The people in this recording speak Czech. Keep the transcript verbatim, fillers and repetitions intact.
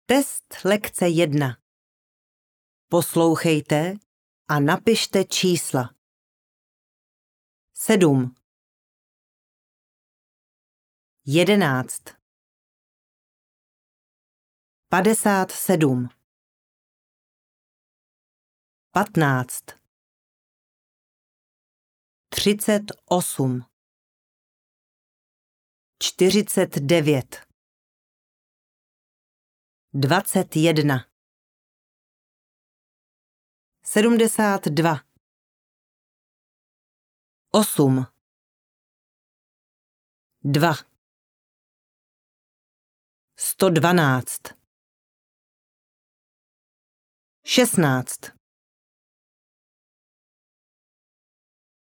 Test lekce jedna. Poslouchejte a napište čísla. Sedm. Jedenáct. Padesát sedm. Patnáct. Třicet osm. Čtyřicet devět. Dvacet jedna. Sedmdesát dva. Osm. Dva. Sto dvanáct. Šestnáct.